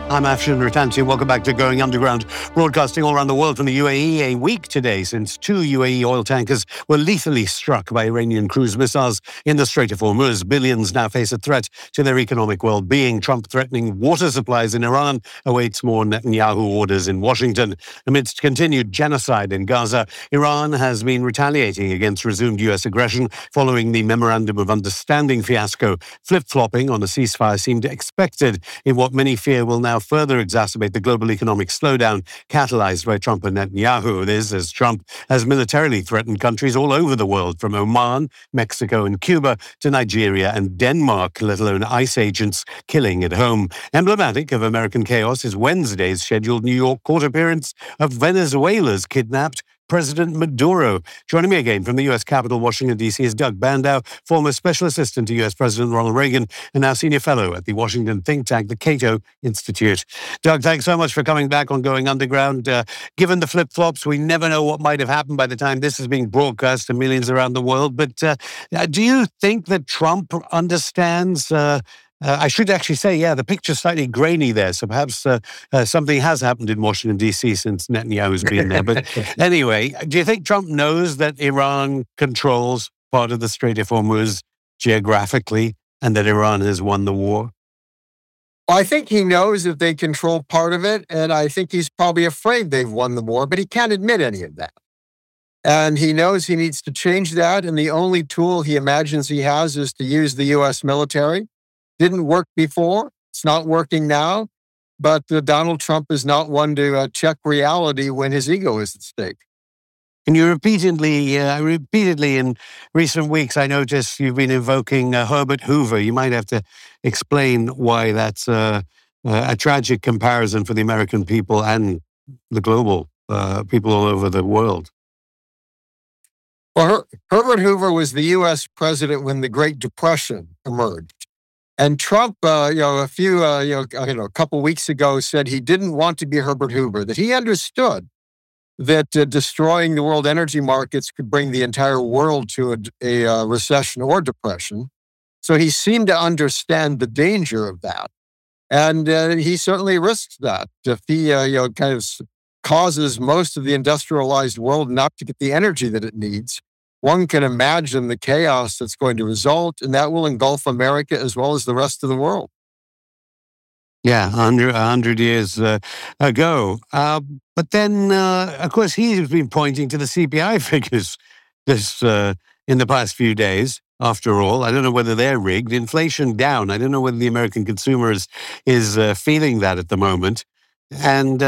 I'm Afshin Ratansi. Welcome back to Going Underground, broadcasting all around the world from the UAE. A week today since two UAE oil tankers were lethally struck by Iranian cruise missiles in the Strait of Hormuz. Billions now face a threat to their economic well-being. Trump threatening water supplies in Iran awaits more Netanyahu orders in Washington. Amidst continued genocide in Gaza, Iran has been retaliating against resumed U.S. aggression following the Memorandum of Understanding fiasco. Flip-flopping on a ceasefire seemed expected in what many fear will now further exacerbate the global economic slowdown catalyzed by Trump and Netanyahu. This as Trump has militarily threatened countries all over the world, from Oman, Mexico and Cuba to Nigeria and Denmark, let alone ICE agents killing at home. Emblematic of American chaos is Wednesday's scheduled New York court appearance of Venezuela's kidnapped President Maduro. Joining me again from the U.S. Capitol, Washington, D.C. is Doug Bandow, former special assistant to U.S. President Ronald Reagan and now senior fellow at the Washington think tank, the Cato Institute. Doug, thanks so much for coming back on Going Underground. Given the flip-flops, we never know what might have happened by the time this is being broadcast to millions around the world. But do you think that Trump understands... I should actually say, the picture's slightly grainy there, so perhaps something has happened in Washington, D.C. since Netanyahu's been there. But anyway, do you think Trump knows that Iran controls part of the Strait of Hormuz geographically and that Iran has won the war? Well, I think he knows that they control part of it, and I think he's probably afraid they've won the war, but he can't admit any of that. And he knows he needs to change that, and the only tool he imagines he has is to use the U.S. military. Didn't work before. It's not working now. But Donald Trump is not one to check reality when his ego is at stake. And you repeatedly in recent weeks, I noticed you've been invoking Herbert Hoover. You might have to explain why that's a tragic comparison for the American people and the global people all over the world. Well, Herbert Hoover was the U.S. president when the Great Depression emerged. And Trump, a couple weeks ago said he didn't want to be Herbert Hoover, that he understood that destroying the world energy markets could bring the entire world to a recession or depression. So he seemed to understand the danger of that. And he certainly risks that. If he, kind of causes most of the industrialized world not to get the energy that it needs, one can imagine the chaos that's going to result, and that will engulf America as well as the rest of the world. Yeah, 100 years ago. But then, of course, he's been pointing to the CPI figures in the past few days. After all, I don't know whether they're rigged. Inflation down. I don't know whether the American consumer is feeling that at the moment. And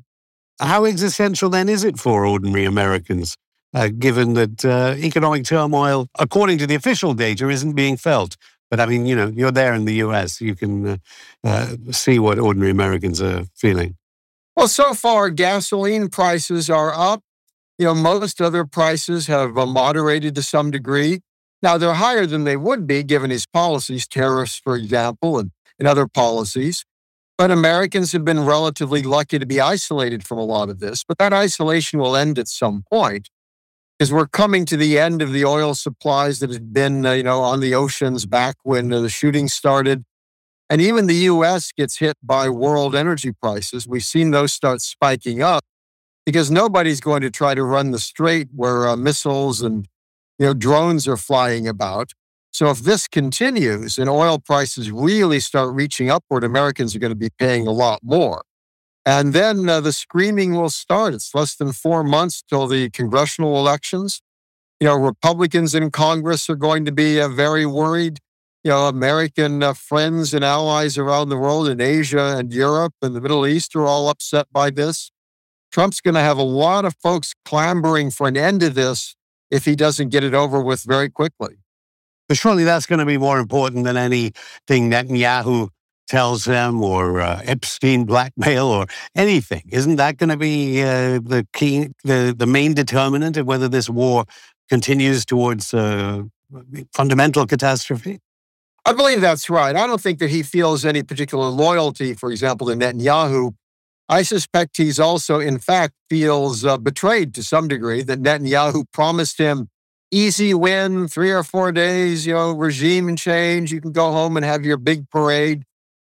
how existential then is it for ordinary Americans? Given that economic turmoil, according to the official data, isn't being felt. But I mean, you're there in the US. You can see what ordinary Americans are feeling. Well, so far, gasoline prices are up. Most other prices have moderated to some degree. Now, they're higher than they would be given his policies, tariffs, for example, and other policies. But Americans have been relatively lucky to be isolated from a lot of this. But that isolation will end at some point. Because we're coming to the end of the oil supplies that had been, on the oceans back when the shooting started. And even the U.S. gets hit by world energy prices. We've seen those start spiking up because nobody's going to try to run the strait where missiles and, drones are flying about. So if this continues and oil prices really start reaching upward, Americans are going to be paying a lot more. And then the screaming will start. It's less than 4 months till the congressional elections. Republicans in Congress are going to be very worried. American friends and allies around the world in Asia and Europe and the Middle East are all upset by this. Trump's going to have a lot of folks clamoring for an end to this if he doesn't get it over with very quickly. But surely that's going to be more important than anything Netanyahu tells them, or Epstein blackmail, or anything. Isn't that going to be the key, the main determinant of whether this war continues towards fundamental catastrophe? I believe that's right. I don't think that he feels any particular loyalty, for example, to Netanyahu. I suspect he's also, in fact, feels betrayed to some degree, that Netanyahu promised him easy win, 3 or 4 days, regime change. You can go home and have your big parade.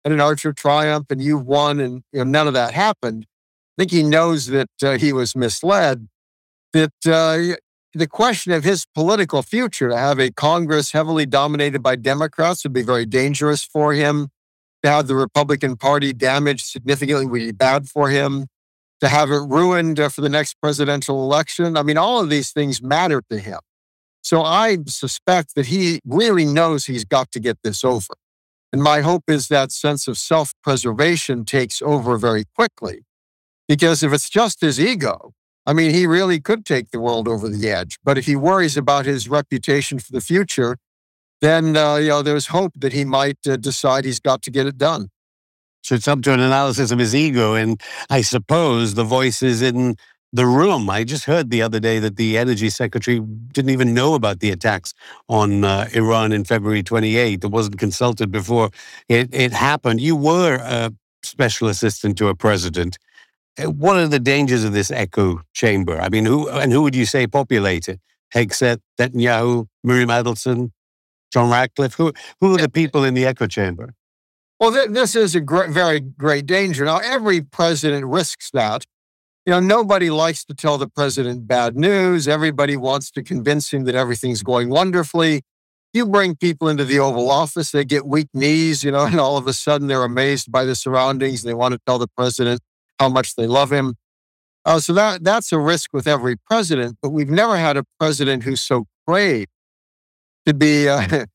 an Archer triumph and you've won, and none of that happened. I think he knows that he was misled, that the question of his political future, to have a Congress heavily dominated by Democrats would be very dangerous for him. To have the Republican Party damaged significantly would be bad for him. To have it ruined for the next presidential election. I mean, all of these things matter to him. So I suspect that he really knows he's got to get this over. And my hope is that sense of self-preservation takes over very quickly. Because if it's just his ego, I mean, he really could take the world over the edge. But if he worries about his reputation for the future, then there's hope that he might decide he's got to get it done. So it's up to an analysis of his ego, and I suppose the voices in the room. I just heard the other day that the energy secretary didn't even know about the attacks on Iran in February 28th. It wasn't consulted before it happened. You were a special assistant to a president. What are the dangers of this echo chamber? I mean, who would you say populate it? Hegseth, Netanyahu, Miriam Adelson, John Ratcliffe? Who are the people in the echo chamber? Well, this is a very great danger. Now, every president risks that. Nobody likes to tell the president bad news. Everybody wants to convince him that everything's going wonderfully. You bring people into the Oval Office, they get weak knees, and all of a sudden they're amazed by the surroundings. They want to tell the president how much they love him. So that's a risk with every president, but we've never had a president who's so brave to be,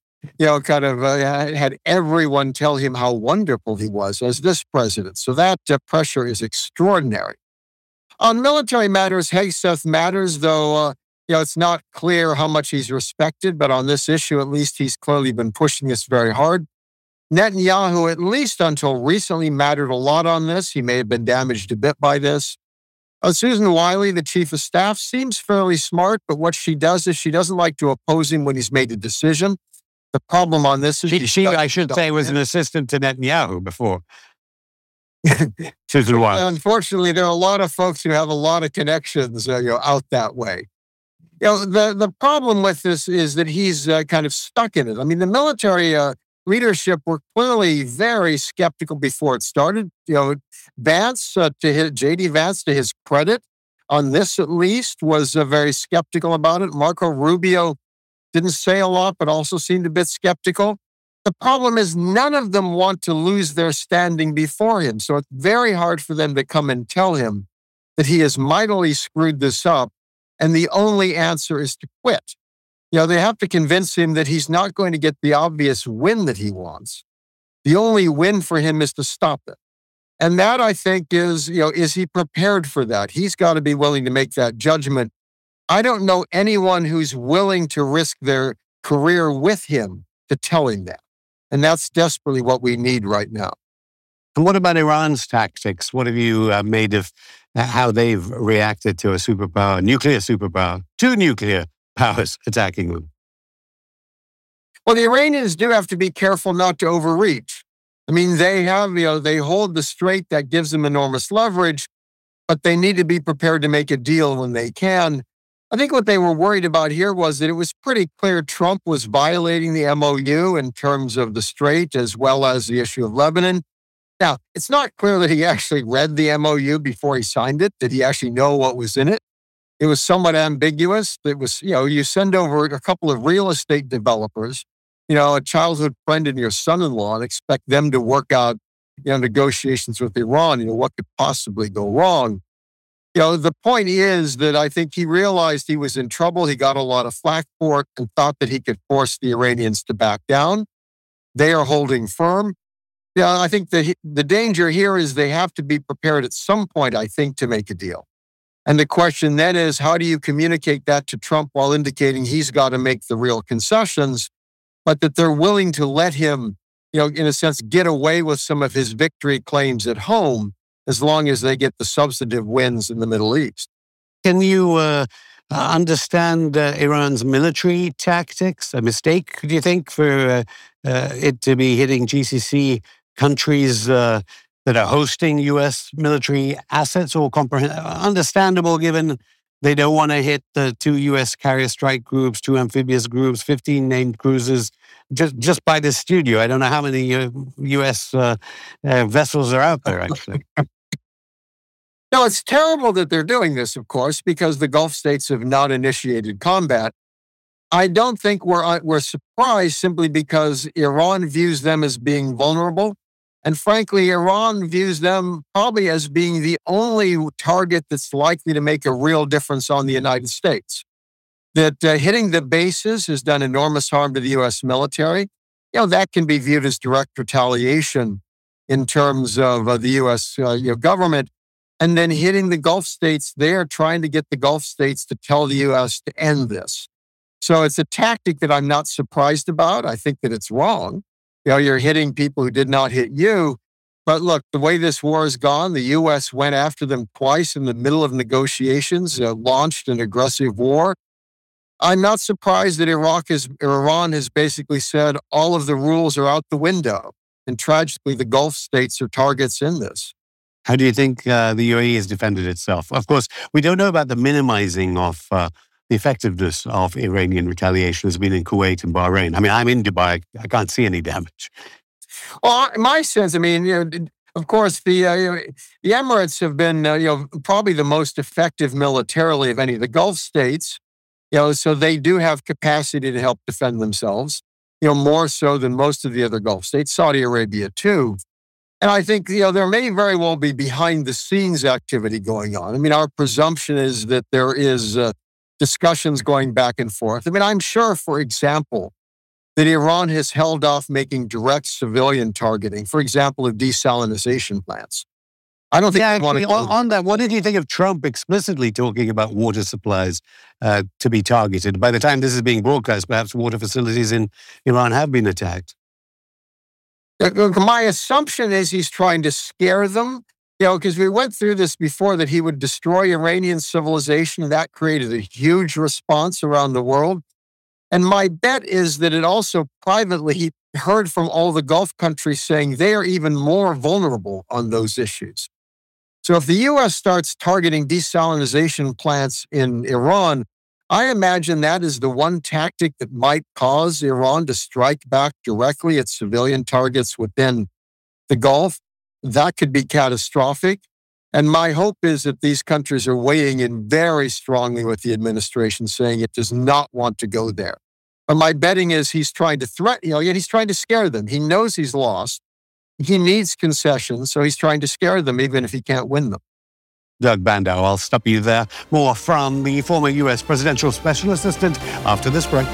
had everyone tell him how wonderful he was as this president. So that pressure is extraordinary. On military matters, Hegseth matters, though, it's not clear how much he's respected, but on this issue, at least he's clearly been pushing this very hard. Netanyahu, at least until recently, mattered a lot on this. He may have been damaged a bit by this. Susan Wiley, the chief of staff, seems fairly smart, but what she does is she doesn't like to oppose him when he's made a decision. The problem on this is she I should say, was an assistant to Netanyahu before. Susan Wiley. Unfortunately, there are a lot of folks who have a lot of connections out that way. The problem with this is that he's kind of stuck in it. I mean, the military leadership were clearly very skeptical before it started. Vance, J.D. Vance, to his credit, on this at least, was very skeptical about it. Marco Rubio didn't say a lot, but also seemed a bit skeptical. The problem is none of them want to lose their standing before him. So it's very hard for them to come and tell him that he has mightily screwed this up, and the only answer is to quit. They have to convince him that he's not going to get the obvious win that he wants. The only win for him is to stop it. And that, I think, is he prepared for that? He's got to be willing to make that judgment. I don't know anyone who's willing to risk their career with him to tell him that. And that's desperately what we need right now. And what about Iran's tactics? What have you made of how they've reacted to a nuclear superpower, two nuclear powers attacking them? Well, the Iranians do have to be careful not to overreach. I mean, they hold the strait that gives them enormous leverage, but they need to be prepared to make a deal when they can. I think what they were worried about here was that it was pretty clear Trump was violating the MOU in terms of the strait as well as the issue of Lebanon. Now, it's not clear that he actually read the MOU before he signed it. Did he actually know what was in it? It was somewhat ambiguous. It was, you send over a couple of real estate developers, a childhood friend and your son-in-law, and expect them to work out, negotiations with Iran. What could possibly go wrong? The point is that I think he realized he was in trouble. He got a lot of flack for it and thought that he could force the Iranians to back down. They are holding firm. I think that the danger here is they have to be prepared at some point, I think, to make a deal. And the question then is, how do you communicate that to Trump while indicating he's got to make the real concessions, but that they're willing to let him, in a sense, get away with some of his victory claims at home, as long as they get the substantive wins in the Middle East. Can you understand Iran's military tactics? A mistake, do you think, for it to be hitting GCC countries that are hosting U.S. military assets, or understandable given They don't want to hit the 2 U.S. carrier strike groups, 2 amphibious groups, 15 named cruisers. Just by this studio, I don't know how many U.S. Vessels are out there, actually. Now, it's terrible that they're doing this, of course, because the Gulf states have not initiated combat. I don't think we're surprised simply because Iran views them as being vulnerable. And frankly, Iran views them probably as being the only target that's likely to make a real difference on the United States. That hitting the bases has done enormous harm to the U.S. military. That can be viewed as direct retaliation in terms of the U.S. Government. And then hitting the Gulf states, they are trying to get the Gulf states to tell the U.S. to end this. So it's a tactic that I'm not surprised about. I think that it's wrong. You're hitting people who did not hit you. But look, the way this war has gone, the U.S. went after them twice in the middle of negotiations, launched an aggressive war. I'm not surprised that Iran has basically said all of the rules are out the window. And tragically, the Gulf states are targets in this. How do you think the UAE has defended itself? Of course, we don't know about the minimizing of the effectiveness of Iranian retaliation has been in Kuwait and Bahrain. I mean, I'm in Dubai. I can't see any damage. Well, in my sense, of course, the Emirates have been, probably the most effective militarily of any of the Gulf states. So they do have capacity to help defend themselves. More so than most of the other Gulf states. Saudi Arabia too. And I think, there may very well be behind the scenes activity going on. Our presumption is that there is discussions going back and forth. I'm sure, for example, that Iran has held off making direct civilian targeting, for example, of desalination plants. I don't think on that, what did you think of Trump explicitly talking about water supplies to be targeted? By the time this is being broadcast, perhaps water facilities in Iran have been attacked. My assumption is he's trying to scare them, because we went through this before, that he would destroy Iranian civilization. That created a huge response around the world. And my bet is that it also privately, he heard from all the Gulf countries saying they are even more vulnerable on those issues. So if the U.S. starts targeting desalination plants in Iran, I imagine that is the one tactic that might cause Iran to strike back directly at civilian targets within the Gulf. That could be catastrophic. And my hope is that these countries are weighing in very strongly with the administration, saying it does not want to go there. But my betting is he's trying to threaten, he's trying to scare them. He knows he's lost. He needs concessions, so he's trying to scare them even if he can't win them. Doug Bandow, I'll stop you there. More from the former U.S. presidential special assistant after this break.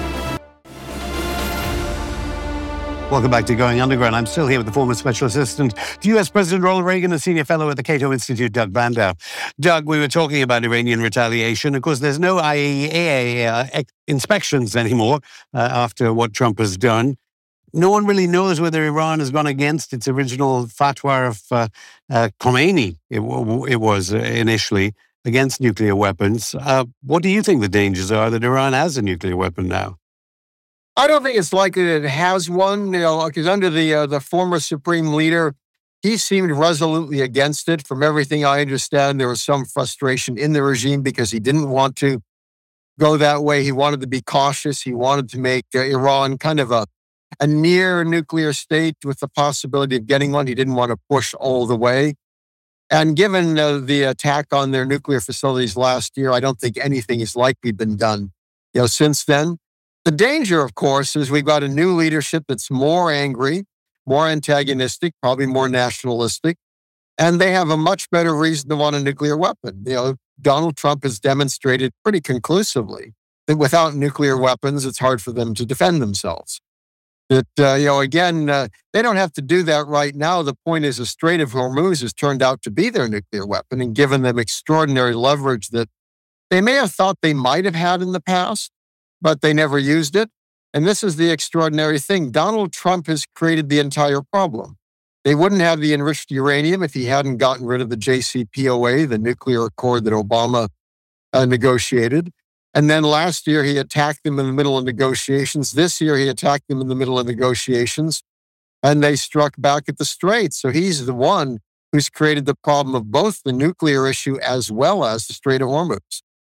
Welcome back to Going Underground. I'm still here with the former special assistant to U.S. President Ronald Reagan and senior fellow at the Cato Institute, Doug Bandow. Doug, we were talking about Iranian retaliation. Of course, there's no IAEA inspections anymore after what Trump has done. No one really knows whether Iran has gone against its original fatwa of Khomeini, it was initially, against nuclear weapons. What do you think the dangers are that Iran has a nuclear weapon now? I don't think it's likely that it has one, because under the former supreme leader, he seemed resolutely against it. From everything I understand, there was some frustration in the regime because he didn't want to go that way. He wanted to be cautious. He wanted to make Iran kind of a near nuclear state with the possibility of getting one. He didn't want to push all the way. And given the attack on their nuclear facilities last year, I don't think anything has likely been done, since then. The danger, of course, is we've got a new leadership that's more angry, more antagonistic, probably more nationalistic, and they have a much better reason to want a nuclear weapon. Donald Trump has demonstrated pretty conclusively that without nuclear weapons, it's hard for them to defend themselves. That, they don't have to do that right now. The point is the Strait of Hormuz has turned out to be their nuclear weapon and given them extraordinary leverage that they may have thought they might have had in the past, but they never used it. And this is the extraordinary thing. Donald Trump has created the entire problem. They wouldn't have the enriched uranium if he hadn't gotten rid of the JCPOA, the nuclear accord that Obama negotiated. And then last year, he attacked them in the middle of negotiations. This year, he attacked them in the middle of negotiations, and they struck back at the Strait. So he's the one who's created the problem of both the nuclear issue as well as the Strait of Hormuz.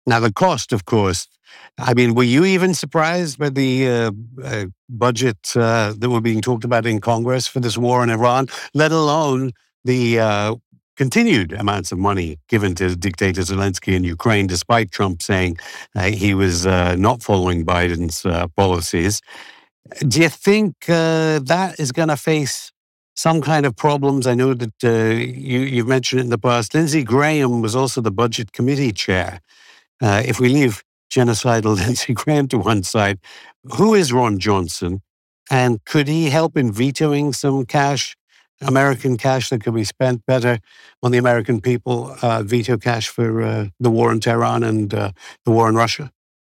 Now, the cost, of course, I mean, were you even surprised by the budget that were being talked about in Congress for this war in Iran, let alone the continued amounts of money given to dictator Zelensky in Ukraine, despite Trump saying he was not following Biden's policies? Do you think that is going to face some kind of problems? I know that you've mentioned it in the past. Lindsey Graham was also the Budget Committee chair. If we leave genocidal Lindsey Graham to one side, who is Ron Johnson? And could he help in vetoing some cash, American cash that could be spent better on the American people, veto cash for the war in Tehran and the war in Russia?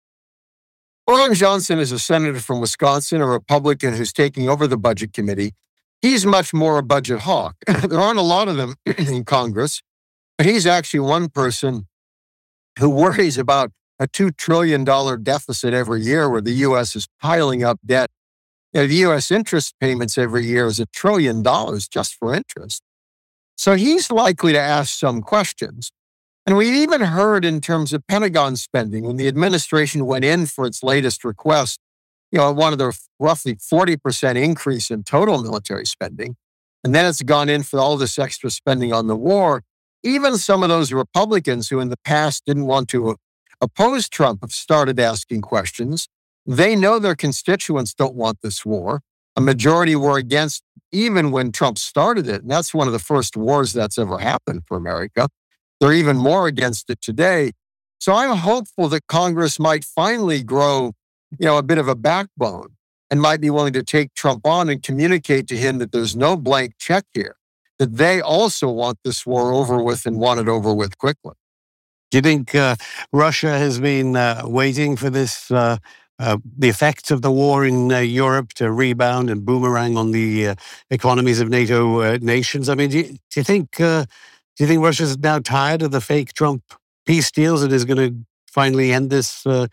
Ron Johnson is a senator from Wisconsin, a Republican who's taking over the Budget Committee. He's much more a budget hawk. There aren't a lot of them in Congress, but he's actually one person who worries about a $2 trillion deficit every year where the U.S. is piling up debt. The U.S. interest payments every year is $1 trillion just for interest. So he's likely to ask some questions. And we even heard in terms of Pentagon spending, when the administration went in for its latest request, one of the roughly 40% increase in total military spending, and then it's gone in for all this extra spending on the war. Even some of those Republicans who in the past didn't want to oppose Trump have started asking questions. They know their constituents don't want this war. A majority were against even when Trump started it. And that's one of the first wars that's ever happened for America. They're even more against it today. So I'm hopeful that Congress might finally grow, a bit of a backbone and might be willing to take Trump on and communicate to him that there's no blank check here, that they also want this war over with and want it over with quickly. Do you think Russia has been waiting for this, the effects of the war in Europe to rebound and boomerang on the economies of NATO nations? I mean, do you think Russia's now tired of the fake Trump peace deals and is going to finally end this war?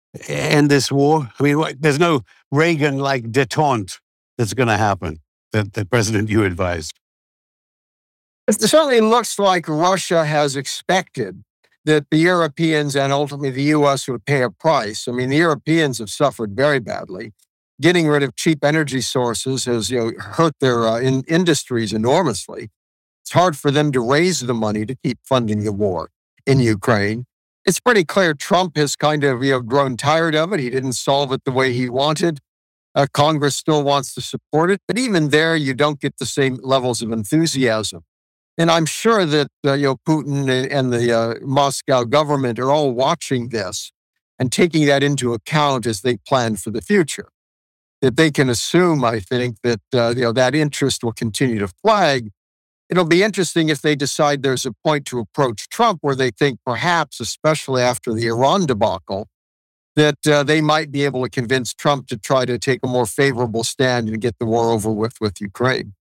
I mean, there's no Reagan-like détente that's going to happen that President Yu advised. It certainly looks like Russia has expected that the Europeans and ultimately the U.S. would pay a price. I mean, the Europeans have suffered very badly. Getting rid of cheap energy sources has hurt their industries enormously. It's hard for them to raise the money to keep funding the war in Ukraine. It's pretty clear Trump has kind of grown tired of it. He didn't solve it the way he wanted. Congress still wants to support it, but even there, you don't get the same levels of enthusiasm. And I'm sure that Putin and the Moscow government are all watching this and taking that into account as they plan for the future. That they can assume, I think, that that interest will continue to flag. It'll be interesting if they decide there's a point to approach Trump where they think perhaps, especially after the Iran debacle, that they might be able to convince Trump to try to take a more favorable stand and get the war over with Ukraine.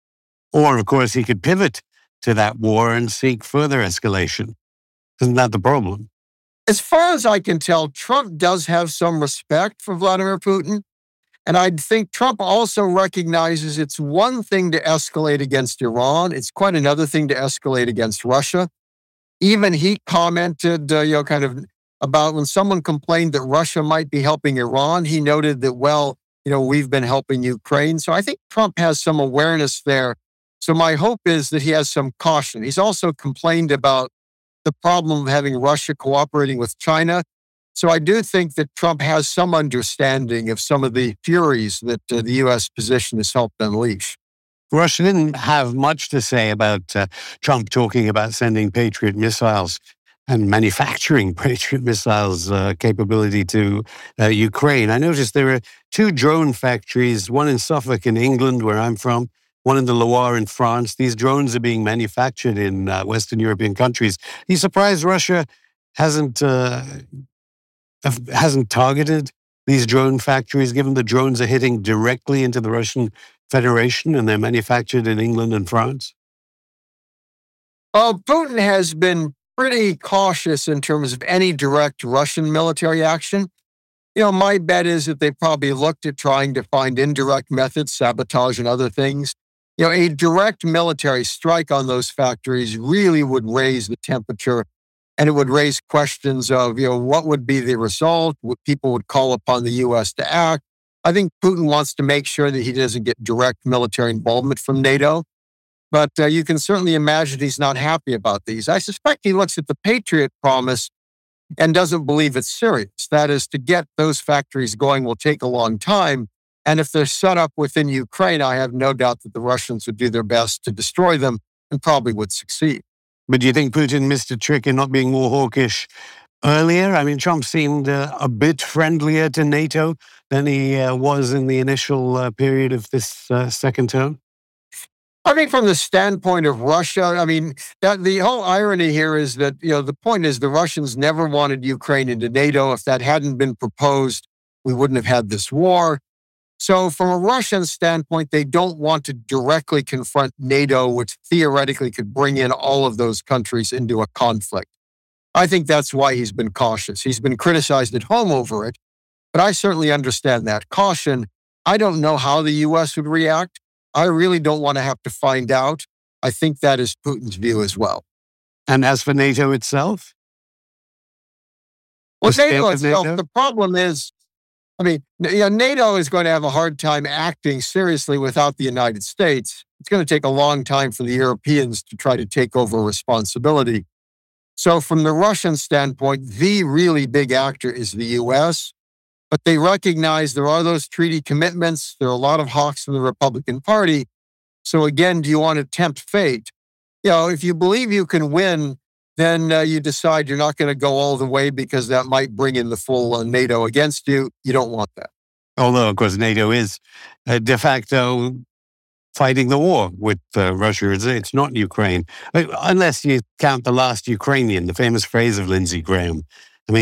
Or, of course, he could pivot to that war and seek further escalation. Isn't that the problem? As far as I can tell, Trump does have some respect for Vladimir Putin. And I think Trump also recognizes it's one thing to escalate against Iran. It's quite another thing to escalate against Russia. Even he commented, kind of about when someone complained that Russia might be helping Iran, he noted that, we've been helping Ukraine. So I think Trump has some awareness there. So my hope is that he has some caution. He's also complained about the problem of having Russia cooperating with China. So I do think that Trump has some understanding of some of the furies that the U.S. position has helped unleash. Russia didn't have much to say about Trump talking about sending Patriot missiles and manufacturing Patriot missiles capability to Ukraine. I noticed there are 2 drone factories, one in Suffolk in England, where I'm from, one in the Loire in France. These drones are being manufactured in Western European countries. Are you surprised Russia hasn't targeted these drone factories, given the drones are hitting directly into the Russian Federation and they're manufactured in England and France? Well, Putin has been pretty cautious in terms of any direct Russian military action. My bet is that they probably looked at trying to find indirect methods, sabotage and other things. A direct military strike on those factories really would raise the temperature And it would raise questions of, what would be the result? People would call upon the U.S. to act. I think Putin wants to make sure that he doesn't get direct military involvement from NATO. But you can certainly imagine he's not happy about these. I suspect he looks at the Patriot promise and doesn't believe it's serious. That is, to get those factories going will take a long time. And if they're set up within Ukraine, I have no doubt that the Russians would do their best to destroy them and probably would succeed. But do you think Putin missed a trick in not being more hawkish earlier? I mean, Trump seemed a bit friendlier to NATO than he was in the initial period of this second term. I think from the standpoint of Russia, that the whole irony here is that, the point is the Russians never wanted Ukraine into NATO. If that hadn't been proposed, we wouldn't have had this war. So from a Russian standpoint, they don't want to directly confront NATO, which theoretically could bring in all of those countries into a conflict. I think that's why he's been cautious. He's been criticized at home over it, but I certainly understand that caution. I don't know how the U.S. would react. I really don't want to have to find out. I think that is Putin's view as well. And as for NATO itself? Well, NATO itself, the problem is, NATO is going to have a hard time acting seriously without the United States. It's going to take a long time for the Europeans to try to take over responsibility. So from the Russian standpoint, the really big actor is the U.S., but they recognize there are those treaty commitments. There are a lot of hawks in the Republican Party. So again, do you want to tempt fate? If you believe you can win, then you decide you're not going to go all the way because that might bring in the full NATO against you. You don't want that. Although, of course, NATO is de facto fighting the war with Russia. It's not Ukraine, unless you count the last Ukrainian, the famous phrase of Lindsey Graham. Do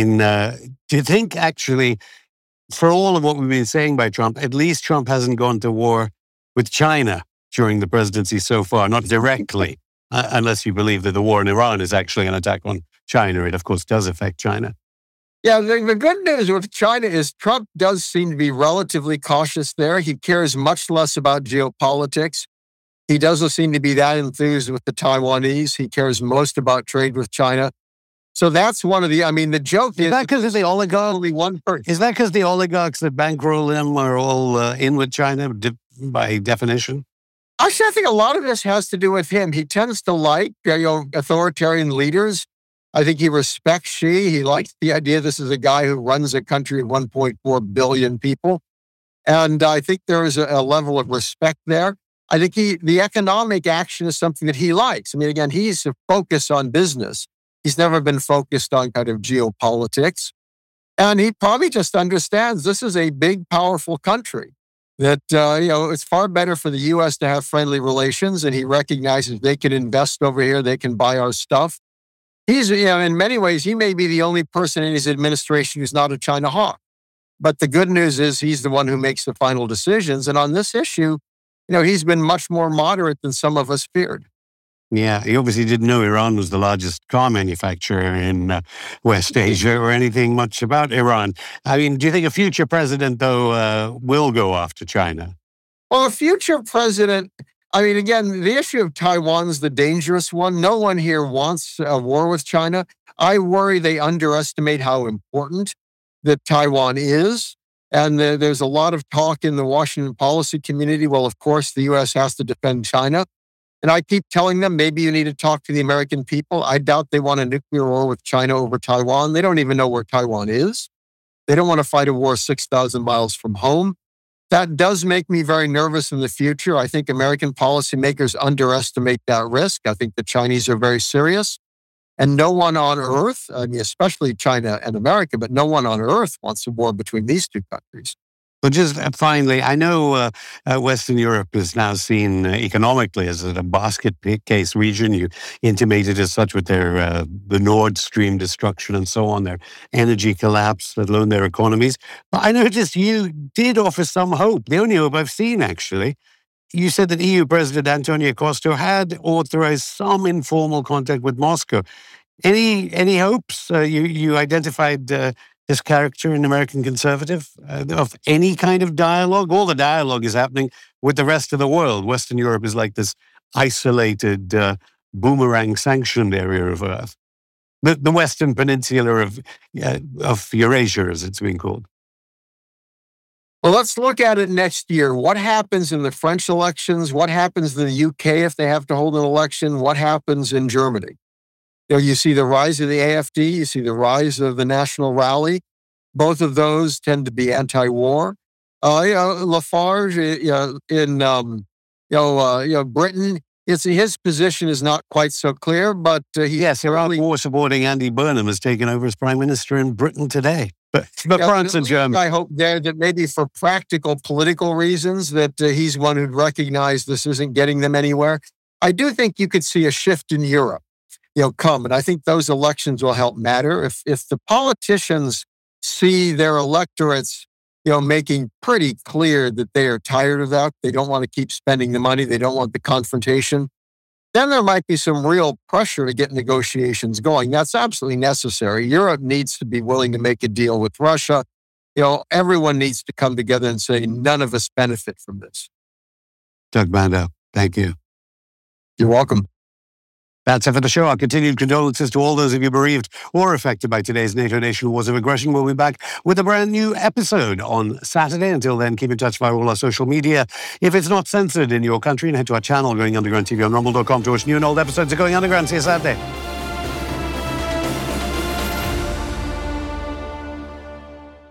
you think actually, for all of what we've been saying by Trump, at least Trump hasn't gone to war with China during the presidency so far, not directly, unless you believe that the war in Iran is actually an attack on China. It, of course, does affect China. Yeah, the good news with China is Trump does seem to be relatively cautious there. He cares much less about geopolitics. He doesn't seem to be that enthused with the Taiwanese. He cares most about trade with China. So that's one of the joke is that because of the oligarchs? Only one person. Is that because the oligarchs that bankroll them are all in with China by definition? Actually, I think a lot of this has to do with him. He tends to like authoritarian leaders. I think he respects Xi. He likes the idea this is a guy who runs a country of 1.4 billion people. And I think there is a level of respect there. I think the economic action is something that he likes. Again, he's focused on business. He's never been focused on kind of geopolitics. And he probably just understands this is a big, powerful country that, it's far better for the U.S. to have friendly relations. And he recognizes they can invest over here. They can buy our stuff. He's, in many ways, he may be the only person in his administration who's not a China hawk. But the good news is he's the one who makes the final decisions. And on this issue, he's been much more moderate than some of us feared. Yeah, he obviously didn't know Iran was the largest car manufacturer in West Asia or anything much about Iran. Do you think a future president, though, will go after China? Well, a future president, again, the issue of Taiwan's the dangerous one. No one here wants a war with China. I worry they underestimate how important that Taiwan is. And there's a lot of talk in the Washington policy community. Well, of course, the U.S. has to defend China. And I keep telling them, maybe you need to talk to the American people. I doubt they want a nuclear war with China over Taiwan. They don't even know where Taiwan is. They don't want to fight a war 6,000 miles from home. That does make me very nervous in the future. I think American policymakers underestimate that risk. I think the Chinese are very serious. And no one on earth, especially China and America, but no one on earth wants a war between these two countries. But just finally, I know Western Europe is now seen economically as a basket case region. You intimated as such with their the Nord Stream destruction and so on, their energy collapse, let alone their economies. But I noticed you did offer some hope, the only hope I've seen, actually. You said that EU President Antonio Costa had authorized some informal contact with Moscow. Any hopes? You identified his character in American Conservative of any kind of dialogue? All the dialogue is happening with the rest of the world. Western Europe is like this isolated, boomerang sanctioned area of Earth. The Western Peninsula of Eurasia, as it's been called. Well, let's look at it next year. What happens in the French elections? What happens in the UK if they have to hold an election? What happens in Germany? You see the rise of the AfD. You see the rise of the National Rally. Both of those tend to be anti-war. Lafarge in Britain, his position is not quite so clear, but Iraq war supporting Andy Burnham has taken over as Prime Minister in Britain today. But France and Germany. I hope there that maybe for practical political reasons that he's one who'd recognize this isn't getting them anywhere. I do think you could see a shift in Europe, come, and I think those elections will help matter. If the politicians see their electorates, making pretty clear that they are tired of that, they don't want to keep spending the money, they don't want the confrontation, then there might be some real pressure to get negotiations going. That's absolutely necessary. Europe needs to be willing to make a deal with Russia. Everyone needs to come together and say, none of us benefit from this. Doug Bandow, thank you. You're welcome. That's it for the show. Our continued condolences to all those of you bereaved or affected by today's NATO nation wars of aggression. We'll be back with a brand new episode on Saturday. Until then, keep in touch via all our social media. If it's not censored in your country, and head to our channel, Going Underground TV on rumble.com to watch new and old episodes of Going Underground. See you Saturday.